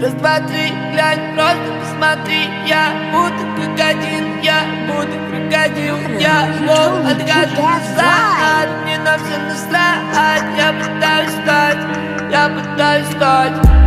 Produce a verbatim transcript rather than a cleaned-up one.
Раз, два, три, глянь, просто посмотри. Я буду как один, я буду крокодил. Я мог отказаться, мне на все насрать. Я пытаюсь стать, я пытаюсь стать